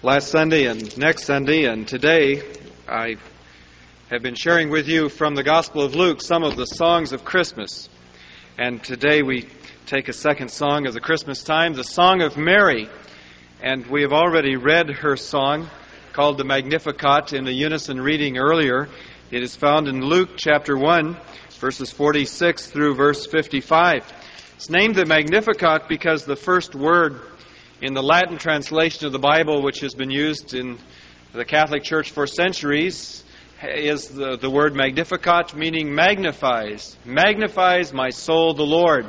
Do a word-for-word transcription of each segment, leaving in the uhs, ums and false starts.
last Sunday and next Sunday, and today I have been sharing with you from the Gospel of Luke some of the songs of Christmas. And today we take a second song of the Christmas time, the Song of Mary. And we have already read her song called the Magnificat in the unison reading earlier. It is found in Luke chapter one, verses forty-six through verse fifty-five. It's named the Magnificat because the first word in the Latin translation of the Bible, which has been used in the Catholic Church for centuries, is the, the word Magnificat, meaning magnifies. Magnifies my soul the Lord.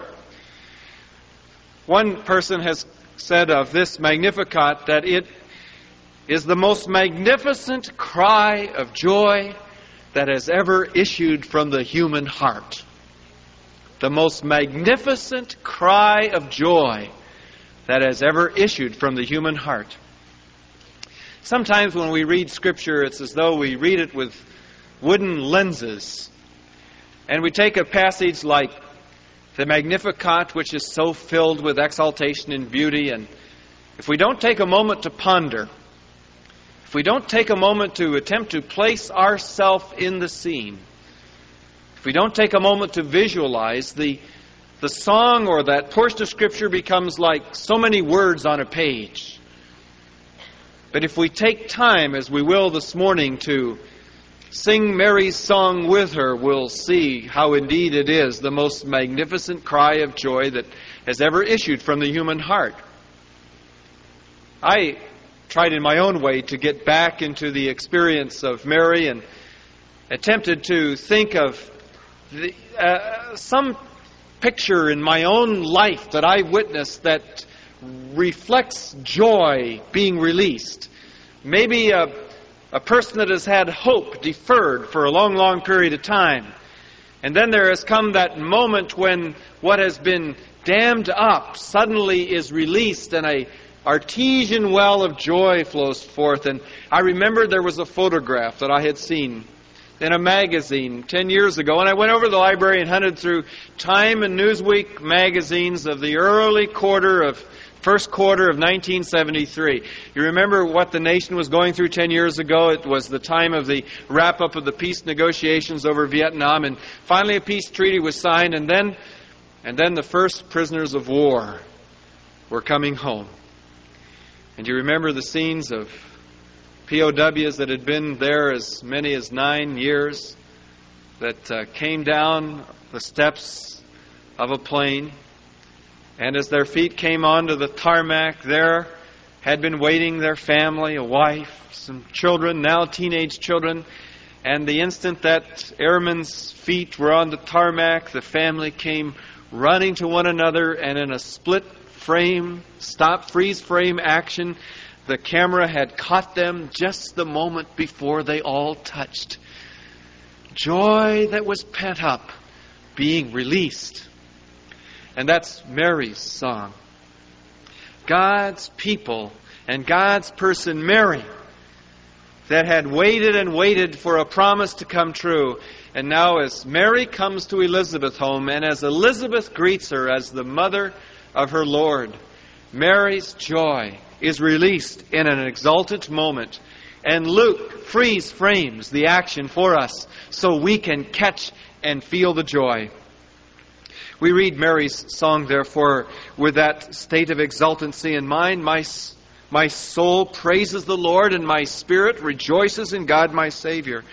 One person has said of this Magnificat that it is the most magnificent cry of joy that has ever issued from the human heart. The most magnificent cry of joy that has ever issued from the human heart. Sometimes when we read Scripture, it's as though we read it with wooden lenses. And we take a passage like the Magnificat, which is so filled with exaltation and beauty, and if we don't take a moment to ponder, if we don't take a moment to attempt to place ourselves in the scene, if we don't take a moment to visualize, the The song or that portion of Scripture becomes like so many words on a page. But if we take time, as we will this morning, to sing Mary's song with her, we'll see how indeed it is the most magnificent cry of joy that has ever issued from the human heart. I tried in my own way to get back into the experience of Mary and attempted to think of the, uh, some picture in my own life that I witnessed that reflects joy being released. Maybe a, a person that has had hope deferred for a long, long period of time. And then there has come that moment when what has been dammed up suddenly is released and a artesian well of joy flows forth. And I remember there was a photograph that I had seen in a magazine ten years ago, and I went over to the library and hunted through Time and Newsweek magazines of the early quarter of first quarter of nineteen seventy-three. You remember what the nation was going through ten years ago? It was the time of the wrap-up of the peace negotiations over Vietnam, and finally a peace treaty was signed, and then and then the first prisoners of war were coming home. And you remember the scenes of P O Ws that had been there as many as nine years that uh, came down the steps of a plane, and as their feet came onto the tarmac, there had been waiting their family, a wife, some children, now teenage children, and the instant that airmen's feet were on the tarmac, the family came running to one another, and in a split frame, stop, freeze frame action, the camera had caught them just the moment before they all touched. Joy that was pent up being released. And that's Mary's song. God's people and God's person, Mary, that had waited and waited for a promise to come true. And now as Mary comes to Elizabeth's home, and as Elizabeth greets her as the mother of her Lord, Mary's joy is released in an exalted moment. And Luke freeze frames the action for us so we can catch and feel the joy. We read Mary's song, therefore, with that state of exultancy in mind. My, my soul praises the Lord, and my spirit rejoices in God my Savior.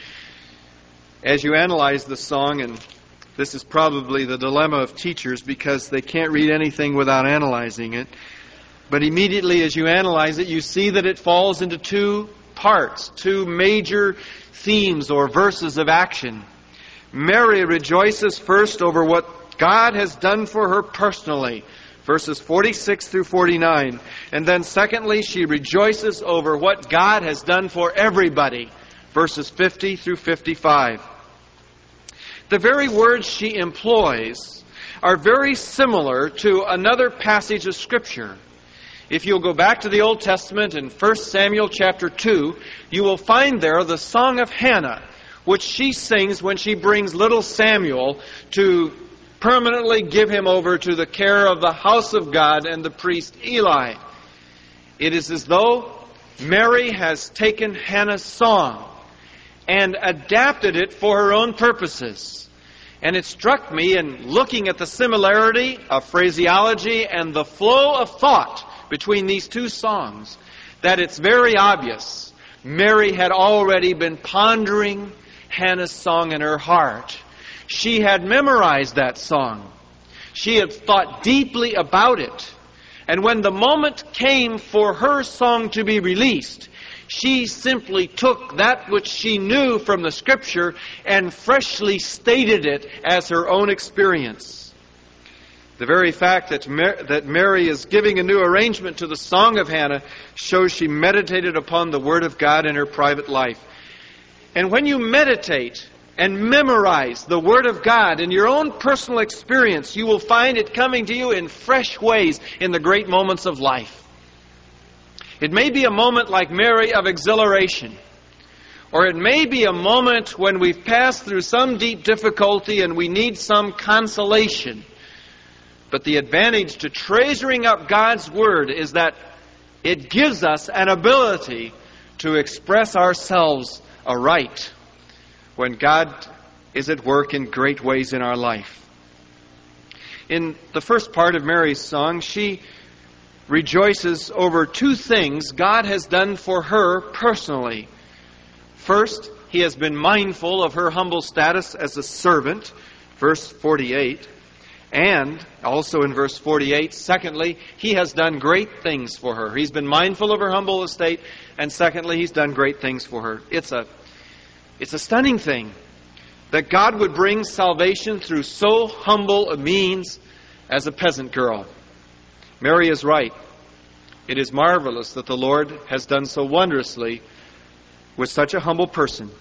As you analyze the song, and this is probably the dilemma of teachers because they can't read anything without analyzing it, but immediately as you analyze it, you see that it falls into two parts, two major themes or verses of action. Mary rejoices first over what God has done for her personally, verses forty-six through forty-nine. And then secondly, she rejoices over what God has done for everybody, verses fifty through fifty-five. The very words she employs are very similar to another passage of Scripture. If you'll go back to the Old Testament in First Samuel chapter two, you will find there the song of Hannah, which she sings when she brings little Samuel to permanently give him over to the care of the house of God and the priest Eli. It is as though Mary has taken Hannah's song and adapted it for her own purposes. And it struck me in looking at the similarity of phraseology and the flow of thought between these two songs that it's very obvious Mary had already been pondering Hannah's song in her heart. She had memorized that song. She had thought deeply about it. And when the moment came for her song to be released, she simply took that which she knew from the Scripture and freshly stated it as her own experience. The very fact that Mar- that Mary is giving a new arrangement to the Song of Hannah shows she meditated upon the Word of God in her private life. And when you meditate and memorize the Word of God in your own personal experience, you will find it coming to you in fresh ways in the great moments of life. It may be a moment like Mary of exhilaration, or it may be a moment when we've passed through some deep difficulty and we need some consolation. But the advantage to treasuring up God's Word is that it gives us an ability to express ourselves aright when God is at work in great ways in our life. In the first part of Mary's song, she rejoices over two things God has done for her personally. First, He has been mindful of her humble status as a servant, verse forty-eight. And also in verse forty-eight, secondly, He has done great things for her. He's been mindful of her humble estate, and secondly, He's done great things for her. It's a It's a stunning thing that God would bring salvation through so humble a means as a peasant girl. Mary is right. It is marvelous that the Lord has done so wondrously with such a humble person.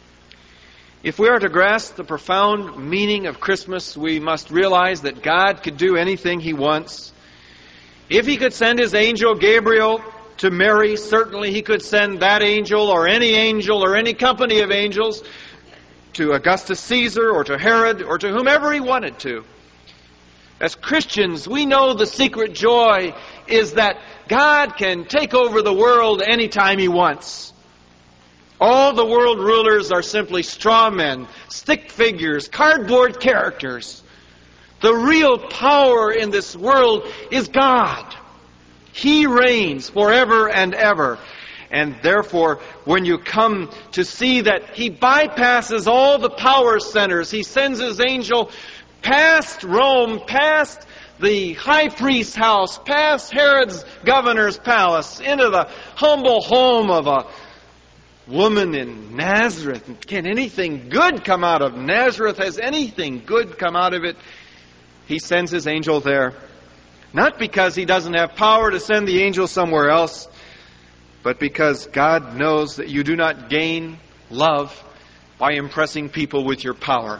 If we are to grasp the profound meaning of Christmas, we must realize that God could do anything He wants. If He could send His angel Gabriel to Mary, certainly He could send that angel or any angel or any company of angels to Augustus Caesar or to Herod or to whomever He wanted to. As Christians, we know the secret joy is that God can take over the world anytime He wants. All the world rulers are simply straw men, stick figures, cardboard characters. The real power in this world is God. He reigns forever and ever. And therefore, when you come to see that He bypasses all the power centers, He sends His angel past Rome, past the high priest's house, past Herod's governor's palace, into the humble home of a woman in Nazareth. Can anything good come out of Nazareth? Has anything good come out of it? He sends His angel there. Not because He doesn't have power to send the angel somewhere else, but because God knows that you do not gain love by impressing people with your power.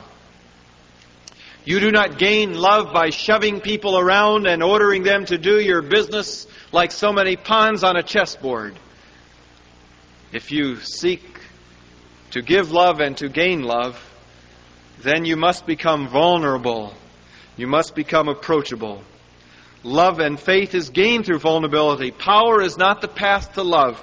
You do not gain love by shoving people around and ordering them to do your business like so many pawns on a chessboard. If you seek to give love and to gain love, then you must become vulnerable. You must become approachable. Love and faith is gained through vulnerability. Power is not the path to love.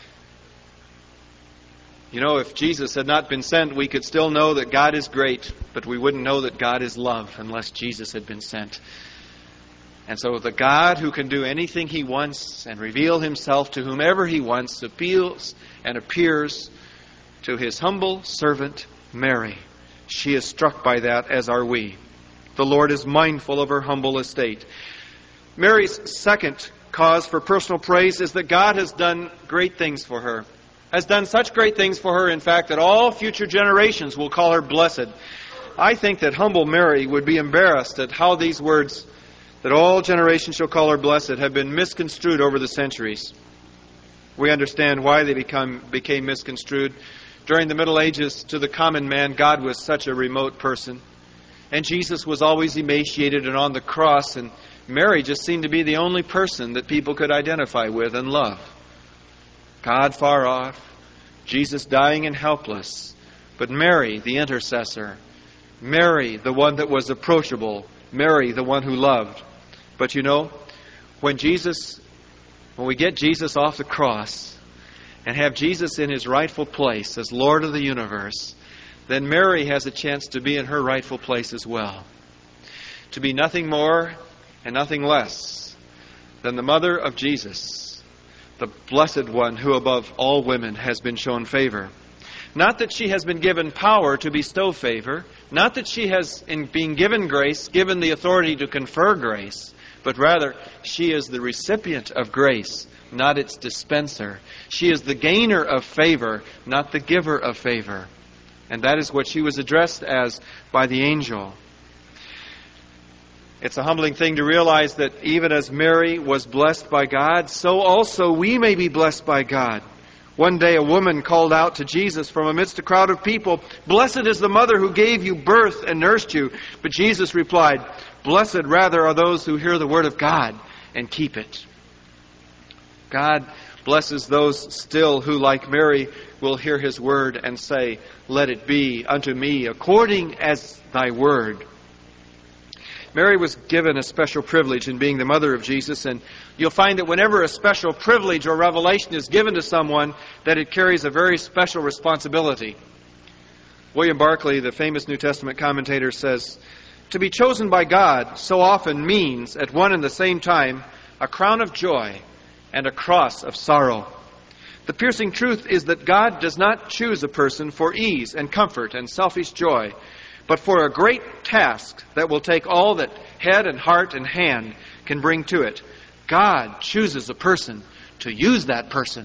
You know, if Jesus had not been sent, we could still know that God is great, but we wouldn't know that God is love unless Jesus had been sent. And so the God who can do anything He wants and reveal Himself to whomever He wants appeals and appears to His humble servant Mary. She is struck by that, as are we. The Lord is mindful of her humble estate. Mary's second cause for personal praise is that God has done great things for her. Has done such great things for her, in fact, that all future generations will call her blessed. I think that humble Mary would be embarrassed at how these words, that all generations shall call her blessed, have been misconstrued over the centuries. We understand why they become, became misconstrued. During the Middle Ages, to the common man, God was such a remote person. And Jesus was always emaciated and on the cross, and Mary just seemed to be the only person that people could identify with and love. God far off, Jesus dying and helpless, but Mary, the intercessor, Mary, the one that was approachable, Mary, the one who loved. But you know, when Jesus, when we get Jesus off the cross, and have Jesus in His rightful place as Lord of the universe, then Mary has a chance to be in her rightful place as well. To be nothing more and nothing less than the mother of Jesus, the blessed one who above all women has been shown favor. Not that she has been given power to bestow favor, not that she has, in being given grace, given the authority to confer grace, but rather she is the recipient of grace, not its dispenser. She is the gainer of favor, not the giver of favor. And that is what she was addressed as by the angel. It's a humbling thing to realize that even as Mary was blessed by God, so also we may be blessed by God. One day a woman called out to Jesus from amidst a crowd of people, "Blessed is the mother who gave you birth and nursed you." But Jesus replied, "Blessed rather are those who hear the word of God and keep it." God blesses those still who, like Mary, will hear His word and say, "Let it be unto me according as thy word." Mary was given a special privilege in being the mother of Jesus, and you'll find that whenever a special privilege or revelation is given to someone, that it carries a very special responsibility. William Barclay, the famous New Testament commentator, says, "To be chosen by God so often means, at one and the same time, a crown of joy and a cross of sorrow. The piercing truth is that God does not choose a person for ease and comfort and selfish joy, but for a great task that will take all that head and heart and hand can bring to it. God chooses a person to use that person."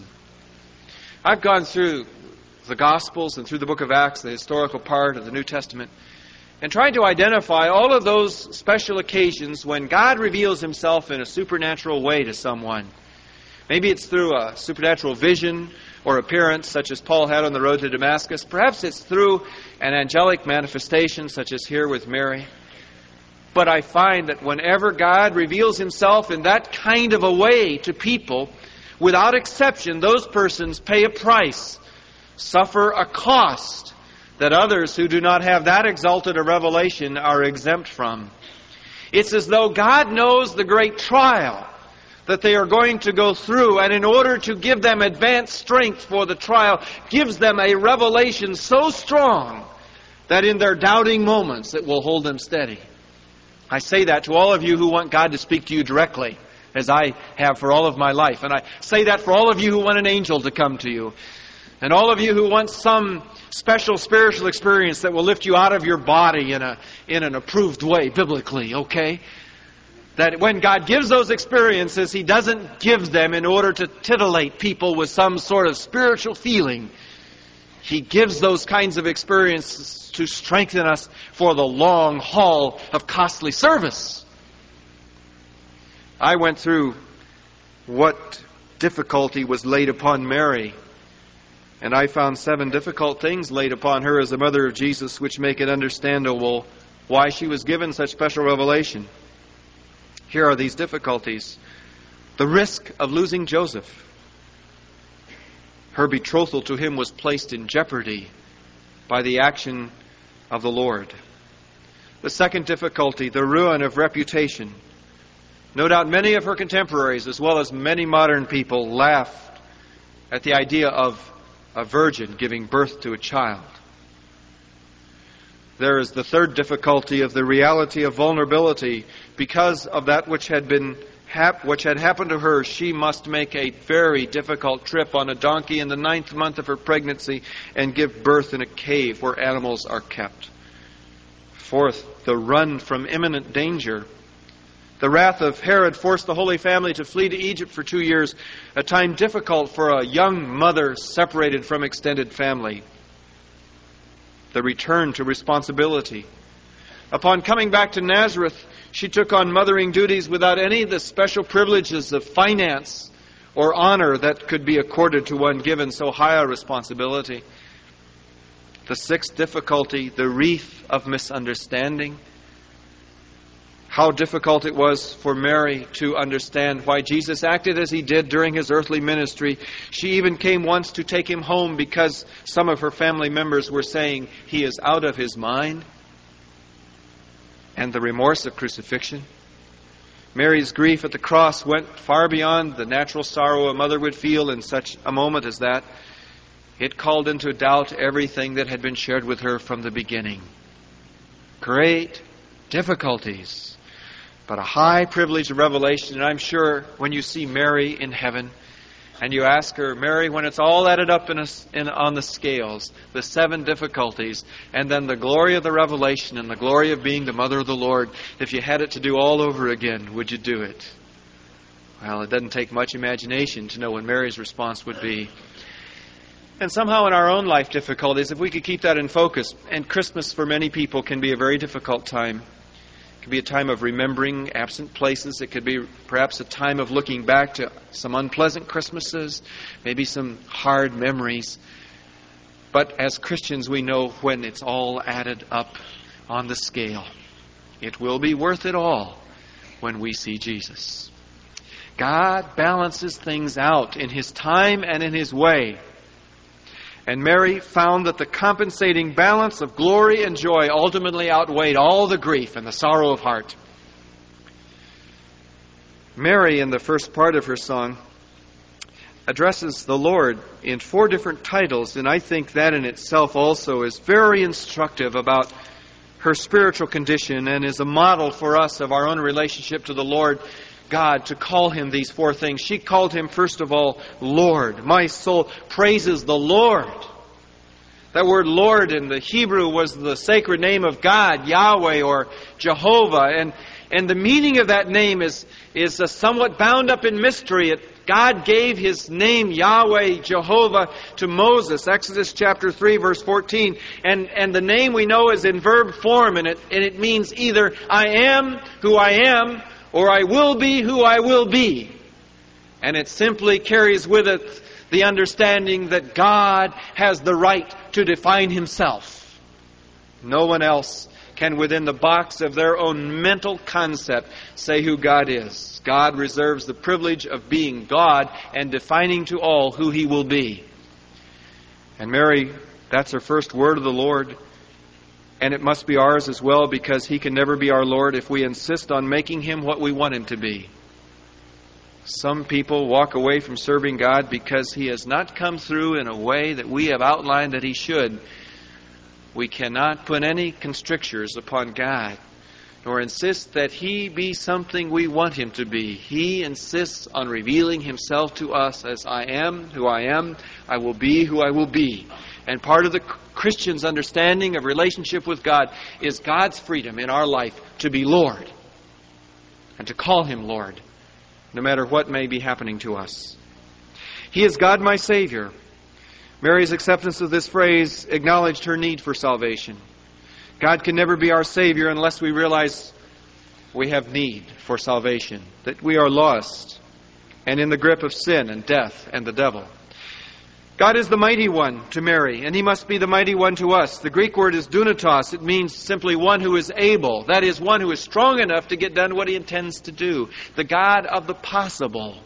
I've gone through the Gospels and through the book of Acts, the historical part of the New Testament, and tried to identify all of those special occasions when God reveals Himself in a supernatural way to someone. Maybe it's through a supernatural vision or appearance, such as Paul had on the road to Damascus. Perhaps it's through an angelic manifestation, such as here with Mary. But I find that whenever God reveals Himself in that kind of a way to people, without exception, those persons pay a price, suffer a cost that others who do not have that exalted a revelation are exempt from. It's as though God knows the great trial that they are going to go through, and in order to give them advanced strength for the trial, gives them a revelation so strong that in their doubting moments it will hold them steady. I say that to all of you who want God to speak to you directly, as I have for all of my life. And I say that for all of you who want an angel to come to you. And all of you who want some special spiritual experience that will lift you out of your body in a in an approved way, biblically, okay? That when God gives those experiences, He doesn't give them in order to titillate people with some sort of spiritual feeling. He gives those kinds of experiences to strengthen us for the long haul of costly service. I went through what difficulty was laid upon Mary, and I found seven difficult things laid upon her as the mother of Jesus, which make it understandable why she was given such special revelation. Here are these difficulties. The risk of losing Joseph. Her betrothal to him was placed in jeopardy by the action of the Lord. The second difficulty, the ruin of reputation. No doubt many of her contemporaries, as well as many modern people, laughed at the idea of a virgin giving birth to a child. There is the third difficulty of the reality of vulnerability. Because of that which had been hap- which had happened to her, she must make a very difficult trip on a donkey in the ninth month of her pregnancy and give birth in a cave where animals are kept. Fourth, the run from imminent danger. The wrath of Herod forced the Holy Family to flee to Egypt for two years, a time difficult for a young mother separated from extended family. The return to responsibility. Upon coming back to Nazareth, she took on mothering duties without any of the special privileges of finance or honor that could be accorded to one given so high a responsibility. The sixth difficulty, the wreath of misunderstanding. How difficult it was for Mary to understand why Jesus acted as He did during His earthly ministry. She even came once to take Him home because some of her family members were saying, "He is out of his mind." And the remorse of crucifixion. Mary's grief at the cross went far beyond the natural sorrow a mother would feel in such a moment as that. It called into doubt everything that had been shared with her from the beginning. Great difficulties, but a high privilege of revelation. And I'm sure when you see Mary in heaven and you ask her, Mary, when it's all added up in, a, in on the scales, the seven difficulties, and then the glory of the revelation and the glory of being the mother of the Lord, if you had it to do all over again, would you do it? Well, it doesn't take much imagination to know what Mary's response would be. And somehow in our own life difficulties, if we could keep that in focus, and Christmas for many people can be a very difficult time. It can be a time of remembering absent places. It could be perhaps a time of looking back to some unpleasant Christmases, maybe some hard memories. But as Christians, we know when it's all added up on the scale, it will be worth it all when we see Jesus. God balances things out in His time and in His way. And Mary found that the compensating balance of glory and joy ultimately outweighed all the grief and the sorrow of heart. Mary, in the first part of her song, addresses the Lord in four different titles, and I think that in itself also is very instructive about her spiritual condition and is a model for us of our own relationship to the Lord God, to call Him these four things. She called Him, first of all, Lord. My soul praises the Lord. That word Lord in the Hebrew was the sacred name of God, Yahweh or Jehovah. And, and the meaning of that name is, is uh, somewhat bound up in mystery. It, God gave His name, Yahweh, Jehovah, to Moses. Exodus chapter three, verse fourteen. And, and the name we know is in verb form, and it, and it means either I am who I am, or I will be who I will be. And it simply carries with it the understanding that God has the right to define Himself. No one else can, within the box of their own mental concept, say who God is. God reserves the privilege of being God and defining to all who He will be. And Mary, that's her first word of the Lord. And it must be ours as well, because He can never be our Lord if we insist on making Him what we want Him to be. Some people walk away from serving God because He has not come through in a way that we have outlined that He should. We cannot put any constrictures upon God, nor insist that He be something we want Him to be. He insists on revealing Himself to us as I am who I am, I will be who I will be. And part of the Christian's understanding of relationship with God is God's freedom in our life to be Lord and to call Him Lord, no matter what may be happening to us. He is God my Savior. Mary's acceptance of this phrase acknowledged her need for salvation. God can never be our Savior unless we realize we have need for salvation, that we are lost and in the grip of sin and death and the devil. God is the mighty one to Mary, and He must be the mighty one to us. The Greek word is dunatos. It means simply one who is able. That is, one who is strong enough to get done what He intends to do. The God of the possible.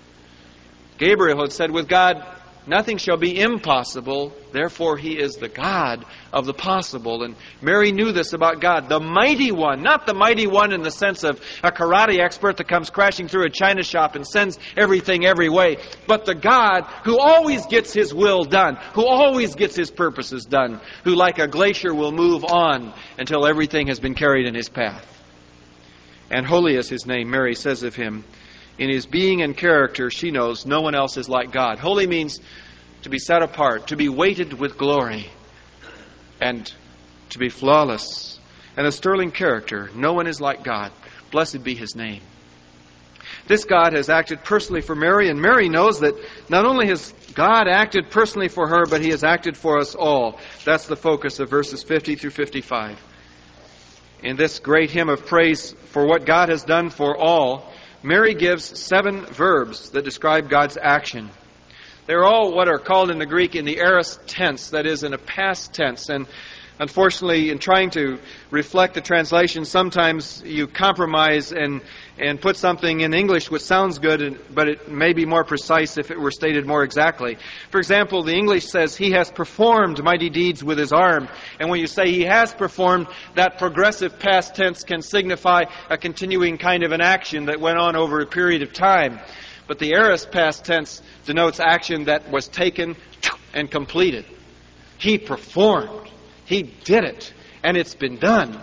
Gabriel had said, with God, nothing shall be impossible. Therefore, He is the God of the possible. And Mary knew this about God. The mighty one, not the mighty one in the sense of a karate expert that comes crashing through a china shop and sends everything every way, but the God who always gets His will done, who always gets His purposes done, who like a glacier will move on until everything has been carried in His path. And holy is His name, Mary says of Him. In His being and character, she knows no one else is like God. Holy means to be set apart, to be weighted with glory, and to be flawless. And a sterling character. No one is like God. Blessed be His name. This God has acted personally for Mary, and Mary knows that not only has God acted personally for her, but He has acted for us all. That's the focus of verses fifty through fifty-five. In this great hymn of praise for what God has done for all, Mary gives seven verbs that describe God's action. They're all what are called in the Greek in the aorist tense, that is, in a past tense. And Unfortunately, in trying to reflect the translation, sometimes you compromise and and put something in English which sounds good, but it may be more precise if it were stated more exactly. For example, the English says, He has performed mighty deeds with His arm. And when you say He has performed, that progressive past tense can signify a continuing kind of an action that went on over a period of time. But the aorist past tense denotes action that was taken and completed. He performed. He did it, and it's been done.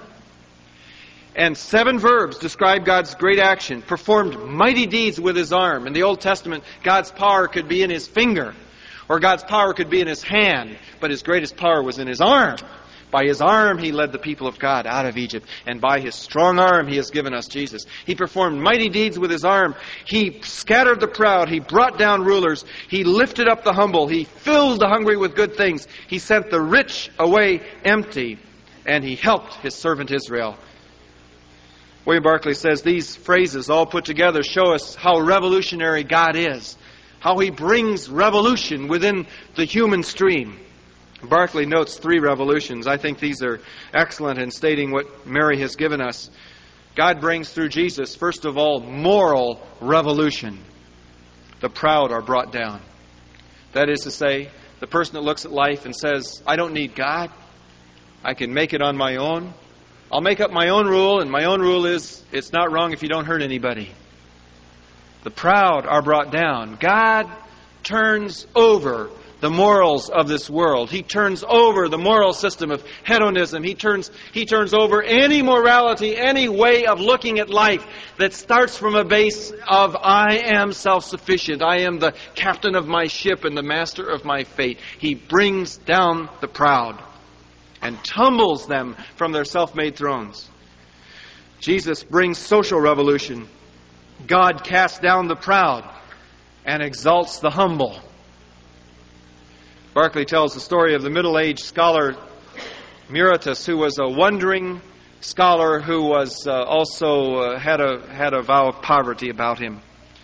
And seven verbs describe God's great action. Performed mighty deeds with His arm. In the Old Testament, God's power could be in His finger, or God's power could be in His hand, but His greatest power was in His arm. By His arm, He led the people of God out of Egypt, and by His strong arm, He has given us Jesus. He performed mighty deeds with His arm. He scattered the proud. He brought down rulers. He lifted up the humble. He filled the hungry with good things. He sent the rich away empty, and He helped His servant Israel. William Barclay says these phrases all put together show us how revolutionary God is, how He brings revolution within the human stream. Barclay notes three revolutions. I think these are excellent in stating what Mary has given us. God brings through Jesus, first of all, moral revolution. The proud are brought down. That is to say, the person that looks at life and says, I don't need God. I can make it on my own. I'll make up my own rule, and my own rule is, it's not wrong if you don't hurt anybody. The proud are brought down. God turns over the morals of this world. He turns over the moral system of hedonism. He turns, he turns over any morality, any way of looking at life that starts from a base of I am self-sufficient. I am the captain of my ship and the master of my fate. He brings down the proud and tumbles them from their self-made thrones. Jesus brings social revolution. God casts down the proud and exalts the humble. Barclay tells the story of the middle-aged scholar Muretus, who was a wandering scholar who was uh, also uh, had a had a vow of poverty about him.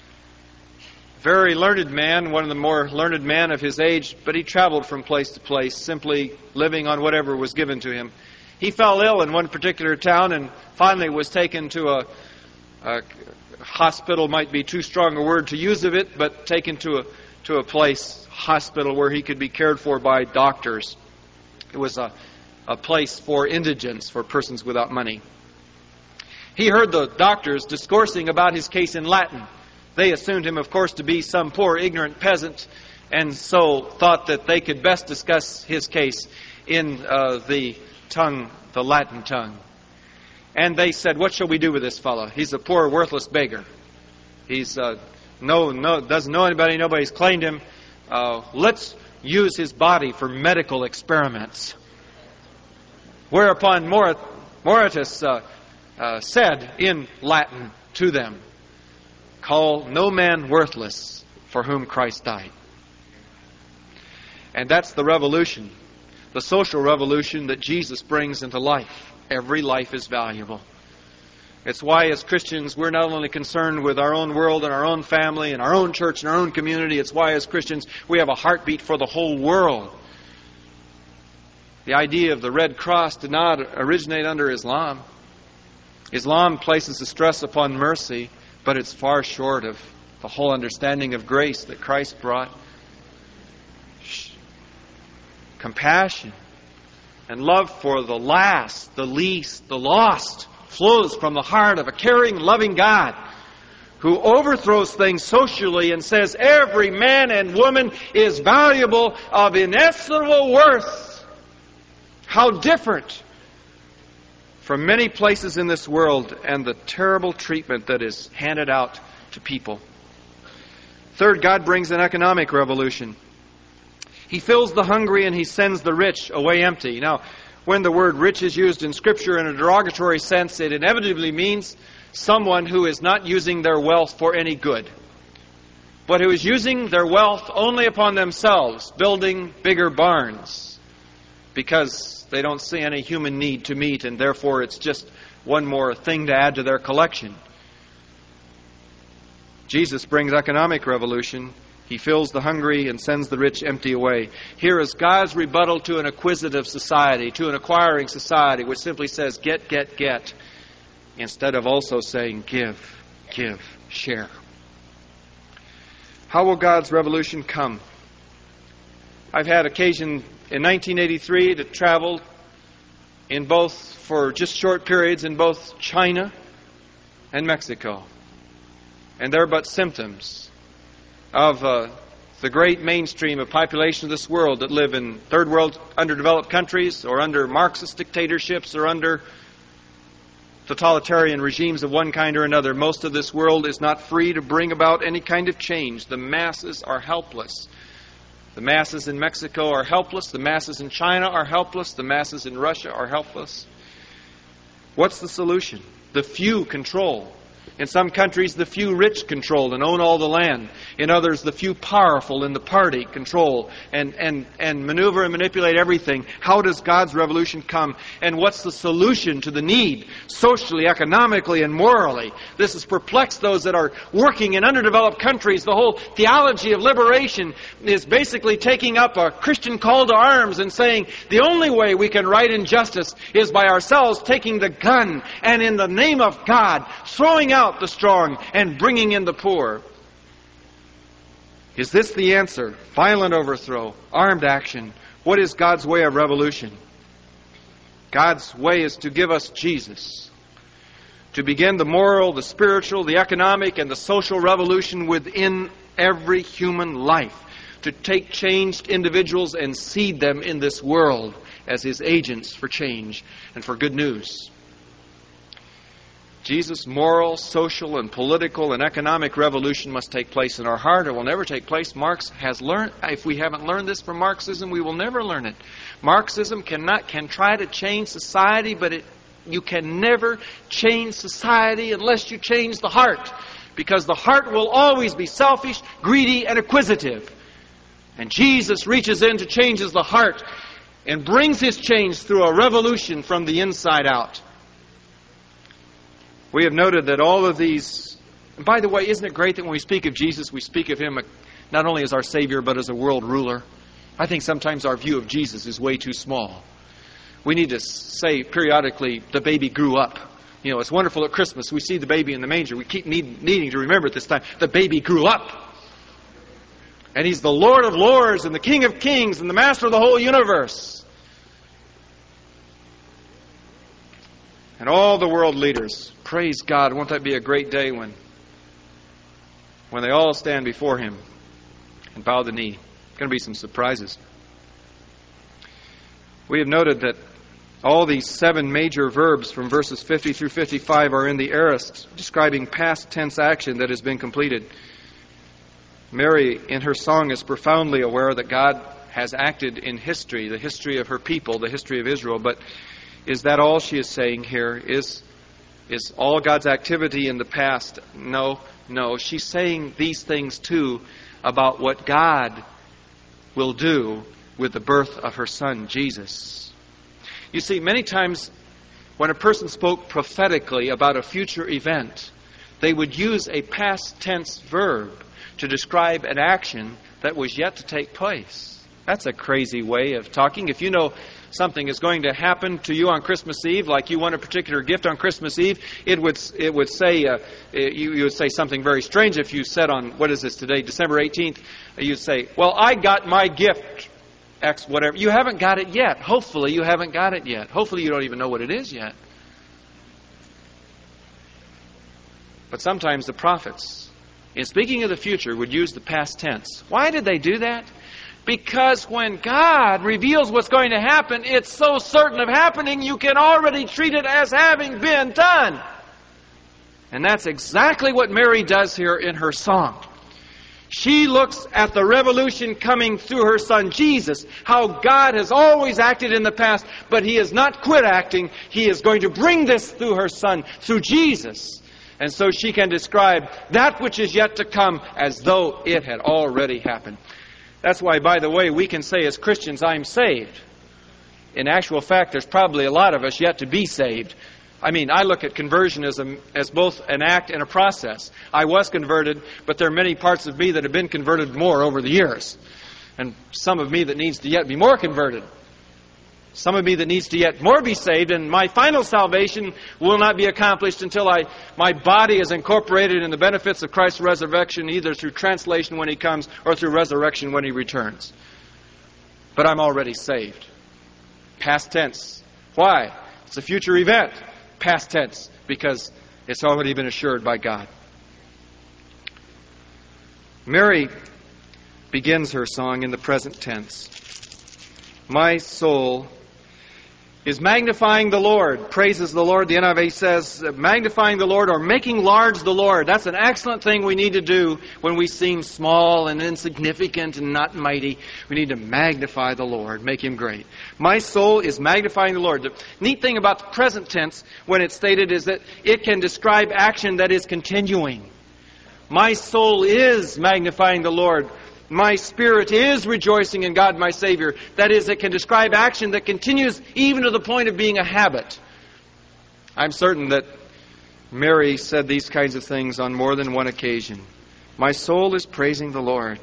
Very learned man, one of the more learned men of his age, but he traveled from place to place, simply living on whatever was given to him. He fell ill in one particular town and finally was taken to a, a hospital, might be too strong a word to use of it, but taken to a to a place, hospital, where he could be cared for by doctors. It was a, a place for indigents, for persons without money. He heard the doctors discoursing about his case in Latin. They assumed him, of course, to be some poor, ignorant peasant, and so thought that they could best discuss his case in uh, the tongue, the Latin tongue. And they said, what shall we do with this fellow? He's a poor, worthless beggar. He's uh, no, no, doesn't know anybody. Nobody's claimed him. Uh, let's use his body for medical experiments. Whereupon Muretus uh, uh, said in Latin to them, call no man worthless for whom Christ died. And that's the revolution, the social revolution that Jesus brings into life. Every life is valuable. It's why as Christians we're not only concerned with our own world and our own family and our own church and our own community. It's why as Christians we have a heartbeat for the whole world. The idea of the Red Cross did not originate under Islam. Islam places a stress upon mercy, but it's far short of the whole understanding of grace that Christ brought. Compassion and love for the last, the least, the lost flows from the heart of a caring, loving God who overthrows things socially and says every man and woman is valuable, of inestimable worth. How different from many places in this world and the terrible treatment that is handed out to people. Third, God brings an economic revolution. He fills the hungry and He sends the rich away empty. Now, when the word rich is used in Scripture in a derogatory sense, it inevitably means someone who is not using their wealth for any good, but who is using their wealth only upon themselves, building bigger barns, because they don't see any human need to meet, and therefore it's just one more thing to add to their collection. Jesus brings economic revolution. He fills the hungry and sends the rich empty away. Here is God's rebuttal to an acquisitive society, to an acquiring society, which simply says, get, get, get, instead of also saying, give, give, share. How will God's revolution come? I've had occasion in nineteen eighty-three to travel in both, for just short periods, in both China and Mexico. And they're but symptoms of uh, the great mainstream of population of this world that live in third world underdeveloped countries, or under Marxist dictatorships, or under totalitarian regimes of one kind or another. Most of this world is not free to bring about any kind of change. The masses are helpless. The masses in Mexico are helpless. The masses in China are helpless. The masses in Russia are helpless. What's the solution? The few control. In some countries, the few rich control and own all the land. In others, the few powerful in the party control and, and, and maneuver and manipulate everything. How does God's revolution come? And what's the solution to the need, socially, economically, and morally? This has perplexed those that are working in underdeveloped countries. The whole theology of liberation is basically taking up a Christian call to arms and saying the only way we can right injustice is by ourselves taking the gun and in the name of God throwing out the strong and bringing in the poor. Is this the answer? Violent overthrow, armed action. What is God's way of revolution? God's way is to give us Jesus, to begin the moral, the spiritual, the economic, and the social revolution within every human life, to take changed individuals and seed them in this world as His agents for change and for good news. Jesus' moral, social, and political and economic revolution must take place in our heart. It will never take place. Marx has learned, if we haven't learned this from Marxism, we will never learn it. Marxism cannot can try to change society, but it, you can never change society unless you change the heart. Because the heart will always be selfish, greedy, and acquisitive. And Jesus reaches in to changes the heart and brings His change through a revolution from the inside out. We have noted that all of these, and by the way, isn't it great that when we speak of Jesus, we speak of Him not only as our Savior, but as a world ruler? I think sometimes our view of Jesus is way too small. We need to say periodically, the baby grew up. You know, it's wonderful at Christmas. We see the baby in the manger. We keep need, needing to remember at this time, the baby grew up. And He's the Lord of lords and the King of kings and the Master of the whole universe. And all the world leaders, praise God, won't that be a great day when, when they all stand before Him and bow the knee. Going to be some surprises. We have noted that all these seven major verbs from verses fifty through fifty-five are in the aorist, describing past tense action that has been completed. Mary, in her song, is profoundly aware that God has acted in history, the history of her people, the history of Israel. But is that all she is saying here? Is, is all God's activity in the past? No, no. She's saying these things too about what God will do with the birth of her Son, Jesus. You see, many times when a person spoke prophetically about a future event, they would use a past tense verb to describe an action that was yet to take place. That's a crazy way of talking. If you know something is going to happen to you on Christmas Eve, like you want a particular gift on Christmas Eve, it would it would say uh, you, you would say something very strange if you said on, what is this today, December eighteenth, you'd say, well, I got my gift, X whatever. You haven't got it yet. Hopefully you haven't got it yet. Hopefully you don't even know what it is yet. But sometimes the prophets, in speaking of the future, would use the past tense. Why did they do that? Because when God reveals what's going to happen, it's so certain of happening, you can already treat it as having been done. And that's exactly what Mary does here in her song. She looks at the revolution coming through her Son Jesus, how God has always acted in the past, but He has not quit acting. He is going to bring this through her Son, through Jesus. And so she can describe that which is yet to come as though it had already happened. That's why, by the way, we can say as Christians, I'm saved. In actual fact, there's probably a lot of us yet to be saved. I mean, I look at conversion as, a, as both an act and a process. I was converted, but there are many parts of me that have been converted more over the years. And some of me that needs to yet be more converted. Some of me that needs to yet more be saved, and my final salvation will not be accomplished until I, my body is incorporated in the benefits of Christ's resurrection, either through translation when He comes or through resurrection when He returns. But I'm already saved. Past tense. Why? It's a future event. Past tense, because it's already been assured by God. Mary begins her song in the present tense. My soul is magnifying the Lord, praises the Lord. The N I V says, magnifying the Lord or making large the Lord. That's an excellent thing we need to do when we seem small and insignificant and not mighty. We need to magnify the Lord, make Him great. My soul is magnifying the Lord. The neat thing about the present tense when it's stated is that it can describe action that is continuing. My soul is magnifying the Lord. My spirit is rejoicing in God my Savior. That is, it can describe action that continues even to the point of being a habit. I'm certain that Mary said these kinds of things on more than one occasion. My soul is praising the Lord.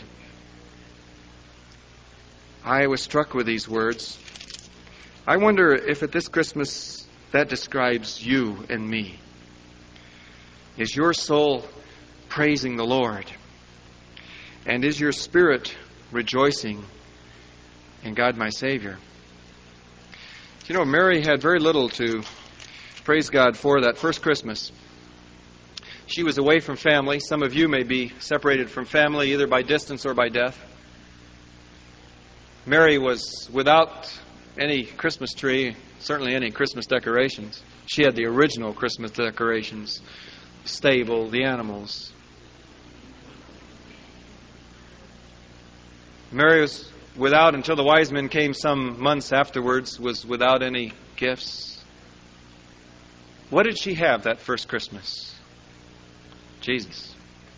I was struck with these words. I wonder if at this Christmas that describes you and me. Is your soul praising the Lord? And is your spirit rejoicing in God my Savior? You know, Mary had very little to praise God for that first Christmas. She was away from family. Some of you may be separated from family either by distance or by death. Mary was without any Christmas tree, certainly any Christmas decorations. She had the original Christmas decorations, the stable, the animals. Mary was without, until the wise men came some months afterwards, was without any gifts. What did she have that first Christmas? Jesus.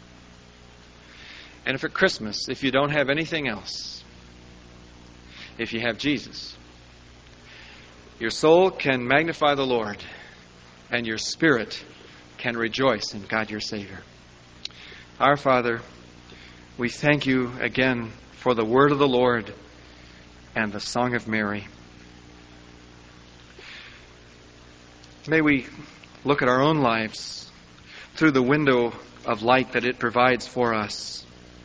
And if at Christmas, if you don't have anything else, if you have Jesus, your soul can magnify the Lord, and your spirit can rejoice in God your Savior. Our Father, we thank you again for the word of the Lord and the song of Mary. May we look at our own lives through the window of light that it provides for us.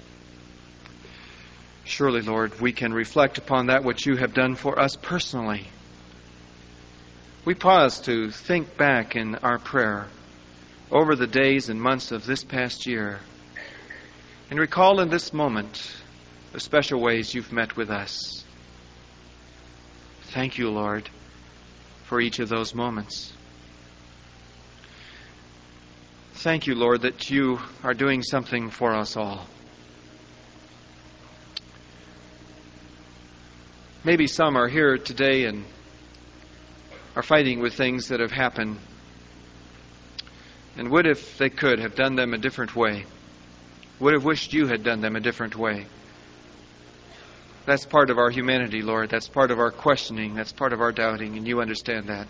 Surely, Lord, we can reflect upon that which you have done for us personally. We pause to think back in our prayer over the days and months of this past year and recall in this moment the special ways you've met with us. Thank you, Lord, for each of those moments. Thank you, Lord, that you are doing something for us all. Maybe some are here today and are fighting with things that have happened and would, if they could, have done them a different way. Would have wished you had done them a different way. That's part of our humanity, Lord. That's part of our questioning. That's part of our doubting, and you understand that.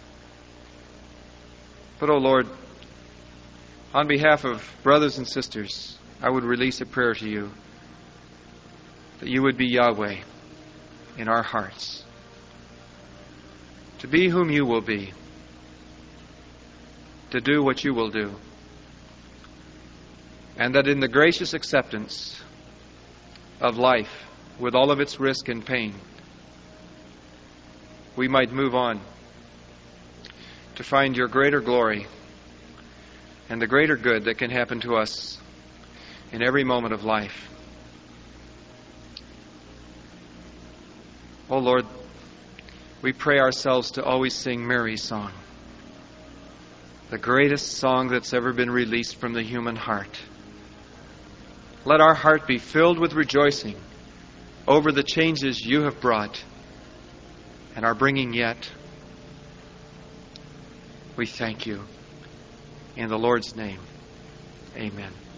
But, oh Lord, on behalf of brothers and sisters, I would release a prayer to you that you would be Yahweh in our hearts, to be whom you will be, to do what you will do, and that in the gracious acceptance of life, with all of its risk and pain, we might move on to find your greater glory and the greater good that can happen to us in every moment of life. Oh Lord, we pray ourselves to always sing Mary's song, the greatest song that's ever been released from the human heart. Let our heart be filled with rejoicing over the changes you have brought and are bringing yet. We thank you. In the Lord's name, amen.